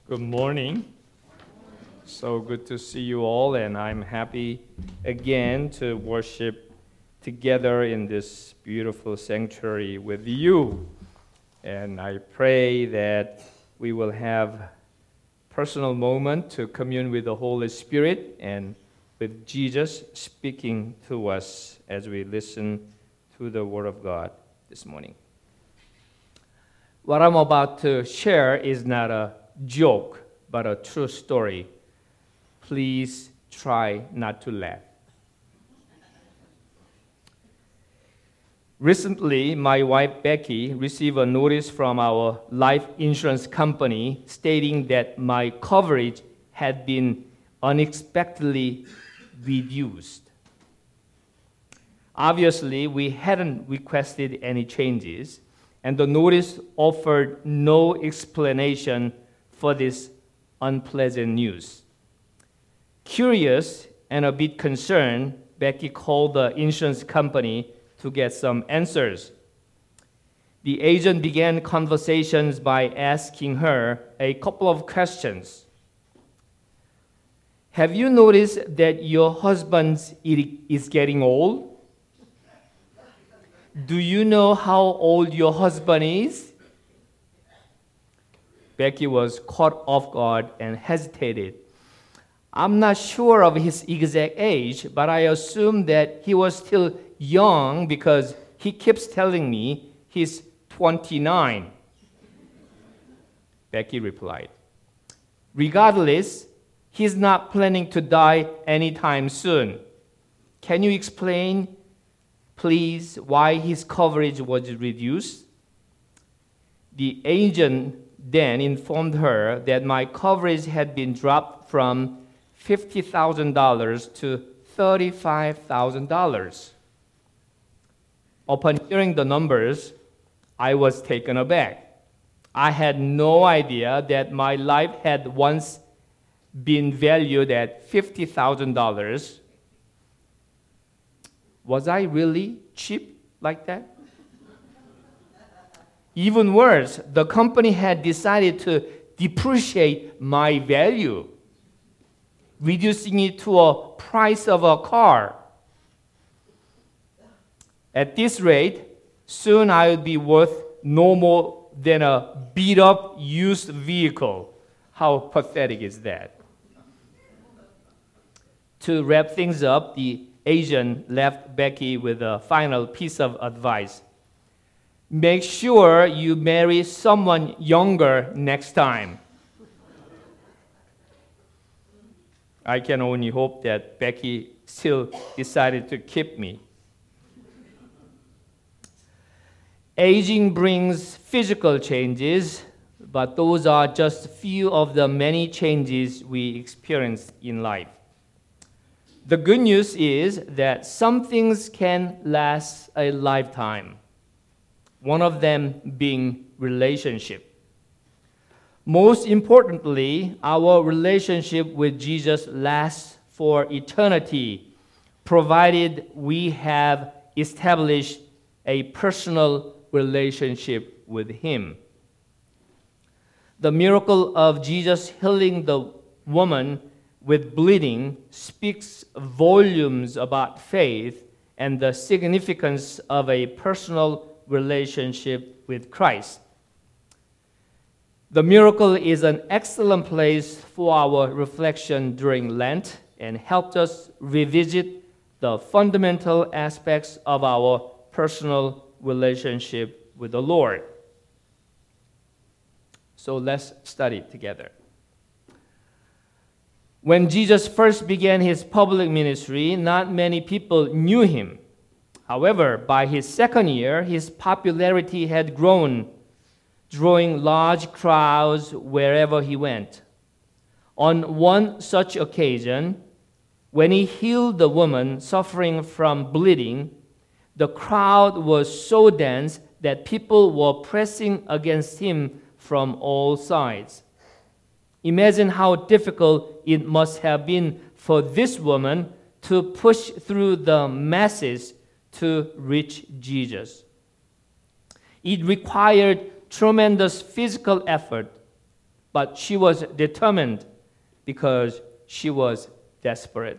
Good morning. So good to see you all, and I'm happy again to worship together in this beautiful sanctuary with you. And I pray that we will have personal moment to commune with the Holy Spirit and with Jesus speaking to us as we listen to the Word of God this morning. What I'm about to share is not a joke, but a true story. Please try not to laugh. Recently, my wife Becky received a notice from our life insurance company stating that my coverage had been unexpectedly reduced. Obviously, we hadn't requested any changes, and the notice offered no explanation for this unpleasant news. Curious and a bit concerned, Becky called the insurance company to get some answers. The agent began conversations by asking her a couple of questions. Have you noticed that your husband is getting old? Do you know how old your husband is? Becky was caught off guard and hesitated. I'm not sure of his exact age, but I assume that he was still young because he keeps telling me he's 29. Becky replied. Regardless, he's not planning to die anytime soon. Can you explain, please, why his coverage was reduced? The agent then informed her that my coverage had been dropped from $50,000 to $35,000. Upon hearing the numbers, I was taken aback. I had no idea that my life had once been valued at $50,000. Was I really cheap like that? Even worse, the company had decided to depreciate my value, reducing it to a price of a car. At this rate, soon I would be worth no more than a beat-up used vehicle. How pathetic is that? To wrap things up, the agent left Becky with a final piece of advice. Make sure you marry someone younger next time. I can only hope that Becky still decided to keep me. Aging brings physical changes, but those are just few of the many changes we experience in life. The good news is that some things can last a lifetime. One of them being relationship. Most importantly, our relationship with Jesus lasts for eternity, provided we have established a personal relationship with Him. The miracle of Jesus healing the woman with bleeding speaks volumes about faith and the significance of a personal relationship with Christ. The miracle is an excellent place for our reflection during Lent and helped us revisit the fundamental aspects of our personal relationship with the Lord. So let's study together. When Jesus first began his public ministry, not many people knew him. However, by his second year, his popularity had grown, drawing large crowds wherever he went. On one such occasion, when he healed the woman suffering from bleeding, the crowd was so dense that people were pressing against him from all sides. Imagine how difficult it must have been for this woman to push through the masses to reach Jesus. It required tremendous physical effort, but she was determined because she was desperate.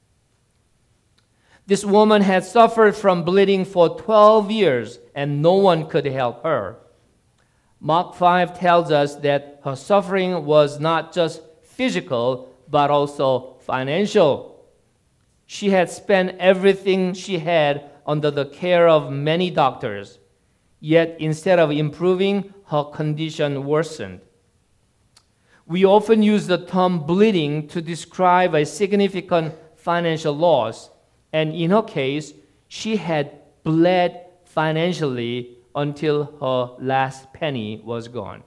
This woman had suffered from bleeding for 12 years, and no one could help her. Mark 5 tells us that her suffering was not just physical, but also financial. She had spent everything she had under the care of many doctors, yet instead of improving, her condition worsened. We often use the term bleeding to describe a significant financial loss, and in her case, she had bled financially until her last penny was gone.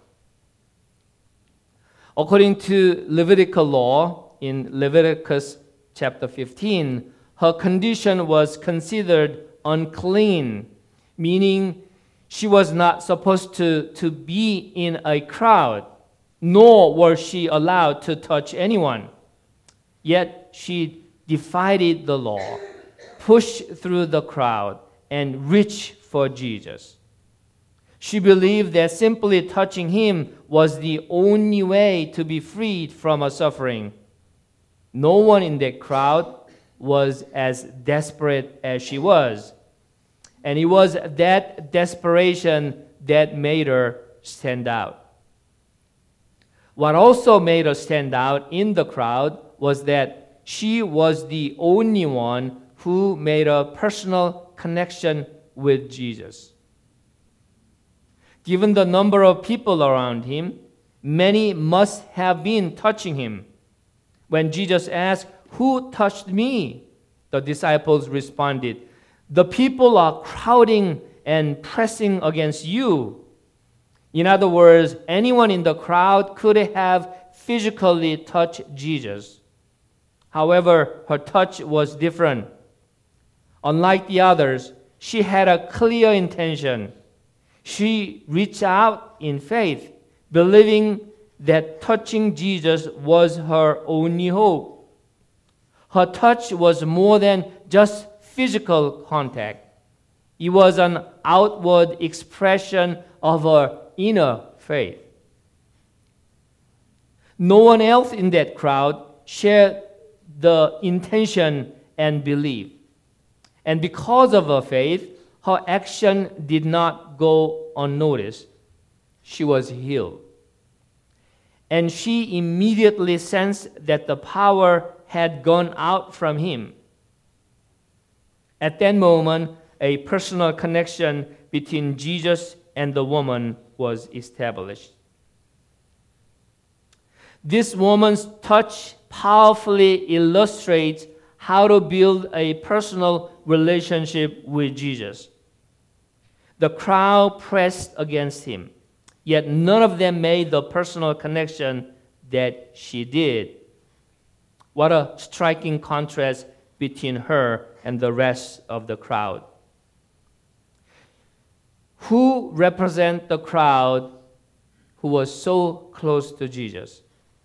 According to Levitical law, in Leviticus chapter 15, her condition was considered unclean, meaning she was not supposed to be in a crowd, nor was she allowed to touch anyone. Yet she defied the law, pushed through the crowd, and reached for Jesus. She believed that simply touching him was the only way to be freed from her suffering. No one in that crowd was as desperate as she was. And it was that desperation that made her stand out. What also made her stand out in the crowd was that she was the only one who made a personal connection with Jesus. Given the number of people around him, many must have been touching him. When Jesus asked, "Who touched me?" the disciples responded, "The people are crowding and pressing against you." In other words, anyone in the crowd could have physically touched Jesus. However, her touch was different. Unlike the others, she had a clear intention. She reached out in faith, believing that touching Jesus was her only hope. Her touch was more than just physical contact. It was an outward expression of her inner faith. No one else in that crowd shared the intention and belief. And because of her faith, her action did not go unnoticed. She was healed. And she immediately sensed that the power had gone out from him. At that moment, a personal connection between Jesus and the woman was established. This woman's touch powerfully illustrates how to build a personal relationship with Jesus. The crowd pressed against him, yet none of them made the personal connection that she did. What a striking contrast between her and the rest of the crowd. Who represent the crowd who was so close to Jesus?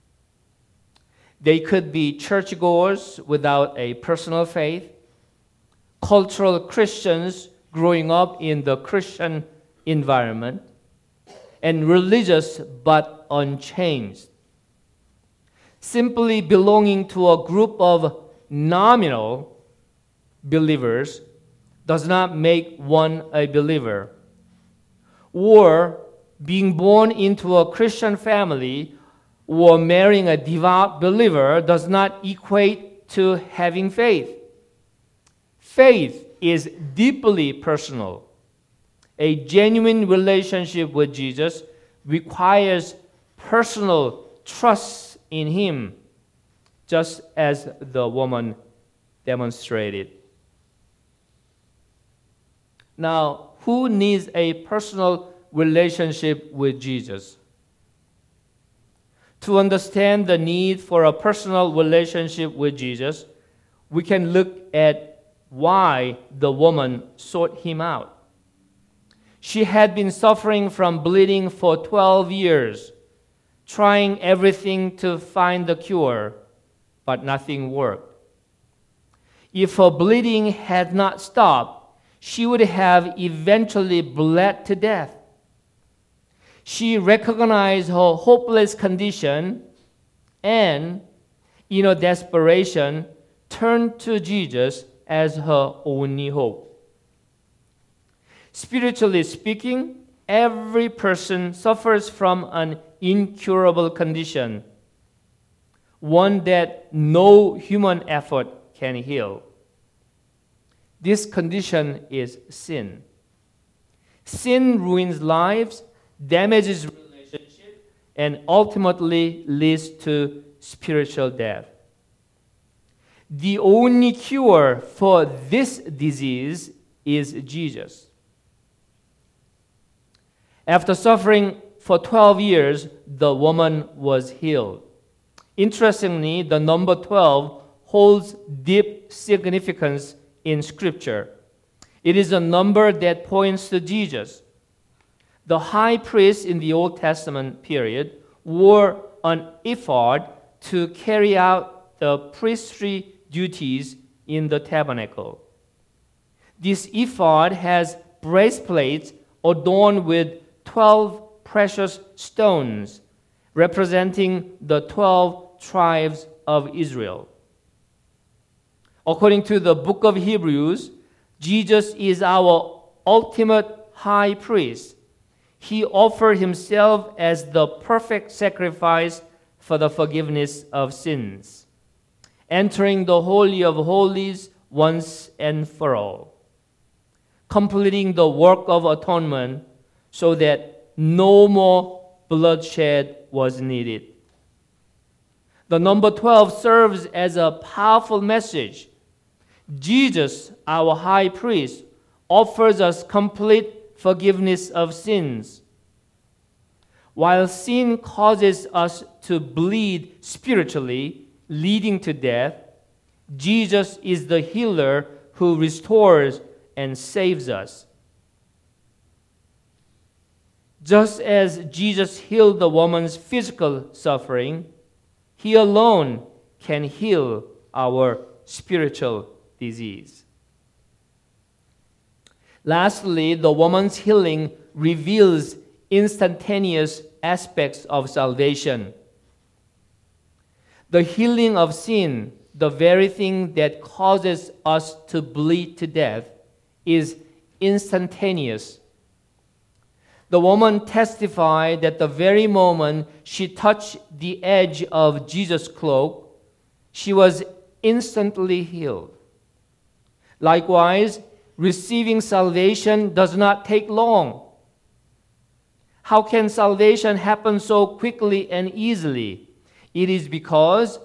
They could be churchgoers without a personal faith, cultural Christians growing up in the Christian environment, and religious but unchanged. Simply belonging to a group of nominal believers does not make one a believer. Or being born into a Christian family or marrying a devout believer does not equate to having faith. Faith is deeply personal. A genuine relationship with Jesus requires personal trust in him, just as the woman demonstrated. Now, who needs a personal relationship with Jesus? To understand the need for a personal relationship with Jesus, we can look at why the woman sought him out. She had been suffering from bleeding for 12 years, trying everything to find the cure, but nothing worked. If her bleeding had not stopped, she would have eventually bled to death. She recognized her hopeless condition and, in her desperation, turned to Jesus as her only hope. Spiritually speaking, every person suffers from an incurable condition, one that no human effort can heal. This condition is sin. Sin ruins lives, damages relationships, and ultimately leads to spiritual death. The only cure for this disease is Jesus. After suffering for 12 years, the woman was healed. Interestingly, the number 12 holds deep significance in Scripture. It is a number that points to Jesus. The high priest in the Old Testament period wore an ephod to carry out the priestly duties in the tabernacle. This ephod has breastplates adorned with 12 precious stones representing the 12 tribes of Israel. According to the book of Hebrews, Jesus is our ultimate high priest. He offered himself as the perfect sacrifice for the forgiveness of sins, entering the Holy of Holies once and for all, completing the work of atonement so that no more bloodshed was needed. The number 12 serves as a powerful message. Jesus, our high priest, offers us complete forgiveness of sins. While sin causes us to bleed spiritually, leading to death, Jesus is the healer who restores and saves us. Just as Jesus healed the woman's physical suffering, he alone can heal our spiritual disease. Lastly, the woman's healing reveals instantaneous aspects of salvation. The healing of sin, the very thing that causes us to bleed to death, is instantaneous. The woman testified that the very moment she touched the edge of Jesus' cloak, she was instantly healed. Likewise, receiving salvation does not take long. How can salvation happen so quickly and easily? It is because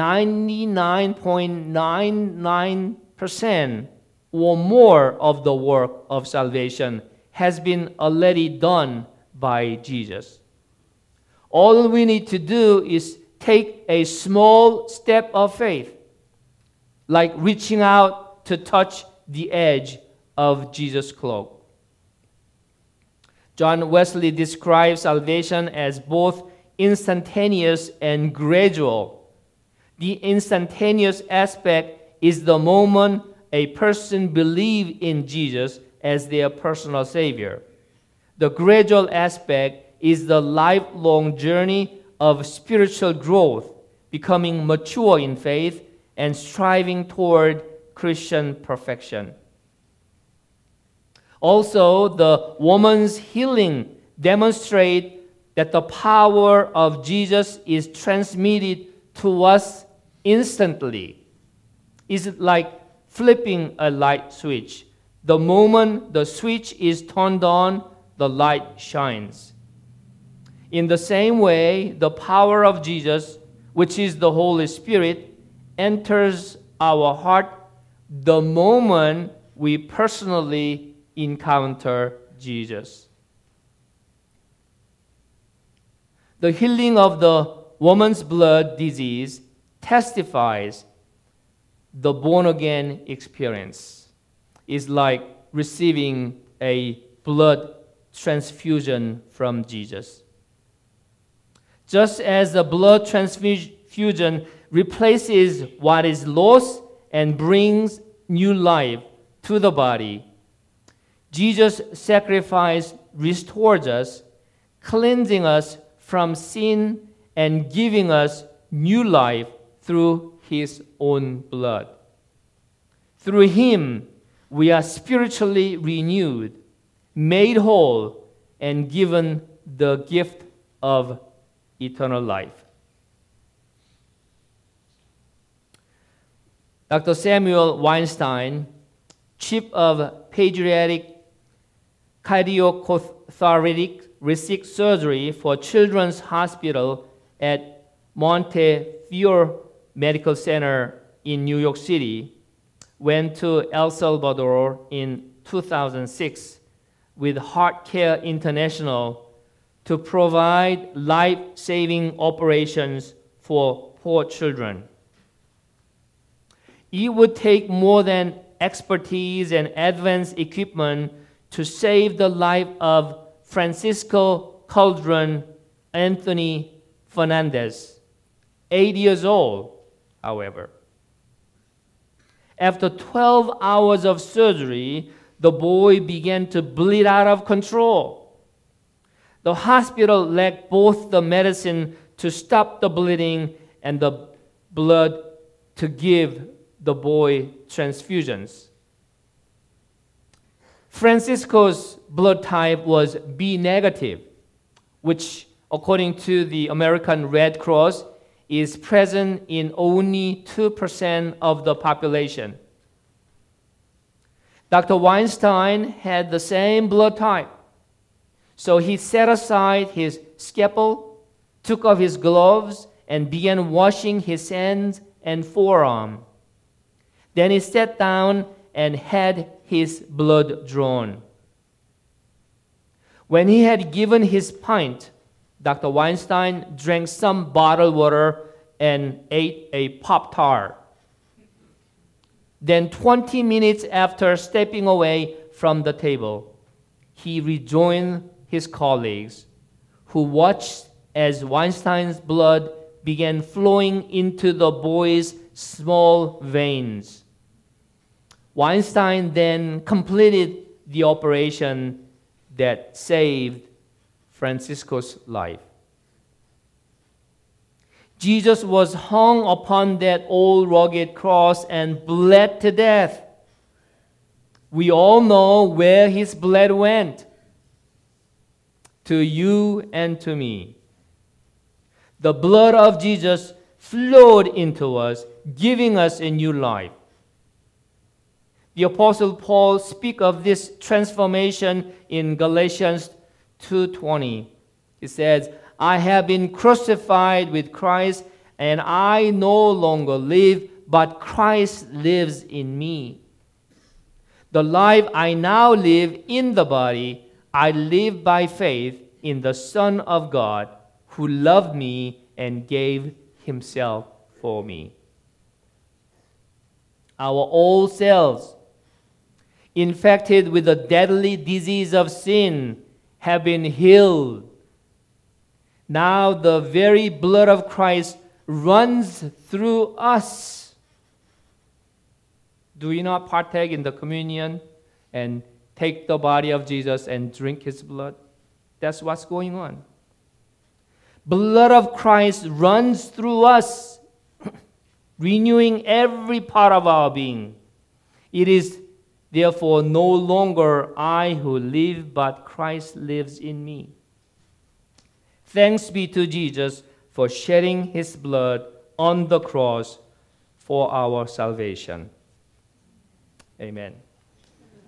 99.99% or more of the work of salvation has been already done by Jesus. All we need to do is take a small step of faith, like reaching out to touch the edge of Jesus' cloak. John Wesley describes salvation as both instantaneous and gradual. The instantaneous aspect is the moment a person believes in Jesus as their personal Savior. The gradual aspect is the lifelong journey of spiritual growth, becoming mature in faith and striving toward Christian perfection. Also, the woman's healing demonstrates that the power of Jesus is transmitted to us instantly. It's like flipping a light switch. The moment the switch is turned on, the light shines. In the same way, the power of Jesus, which is the Holy Spirit, enters our heart the moment we personally encounter Jesus. The healing of the woman's blood disease testifies the born-again experience. Is like receiving a blood transfusion from Jesus. Just as the blood transfusion replaces what is lost and brings new life to the body, Jesus' sacrifice restores us, cleansing us from sin and giving us new life through his own blood. Through him, we are spiritually renewed, made whole, and given the gift of eternal life. Dr. Samuel Weinstein, chief of pediatric cardiothoracic surgery for Children's Hospital at Montefiore Medical Center in New York City, went to El Salvador in 2006 with Heart Care International to provide life-saving operations for poor children. It would take more than expertise and advanced equipment to save the life of Francisco Calderon Anthony Fernandez, 8 years old, however. After 12 hours of surgery, the boy began to bleed out of control. The hospital lacked both the medicine to stop the bleeding and the blood to give the boy transfusions. Francisco's blood type was B negative, which, according to the American Red Cross, is present in only 2% of the population. Dr. Weinstein had the same blood type, so he set aside his scalpel, took off his gloves, and began washing his hands and forearm. Then he sat down and had his blood drawn. When he had given his pint, Dr. Weinstein drank some bottled water and ate a Pop-Tart. Then 20 minutes after stepping away from the table, he rejoined his colleagues, who watched as Weinstein's blood began flowing into the boy's small veins. Weinstein then completed the operation that saved Francisco's life. Jesus was hung upon that old rugged cross and bled to death. We all know where his blood went. To you and to me. The blood of Jesus flowed into us, giving us a new life. The Apostle Paul speaks of this transformation in Galatians 2:20. He says, I have been crucified with Christ, and I no longer live, but Christ lives in me. The life I now live in the body, I live by faith in the Son of God, who loved me and gave himself for me. Our old selves, infected with the deadly disease of sin, have been healed. Now the very blood of Christ runs through us. Do we not partake in the communion and take the body of Jesus and drink his blood? That's what's going on. Blood of Christ runs through us, renewing every part of our being. It is therefore no longer I who live, but Christ lives in me. Thanks be to Jesus for shedding his blood on the cross for our salvation. Amen.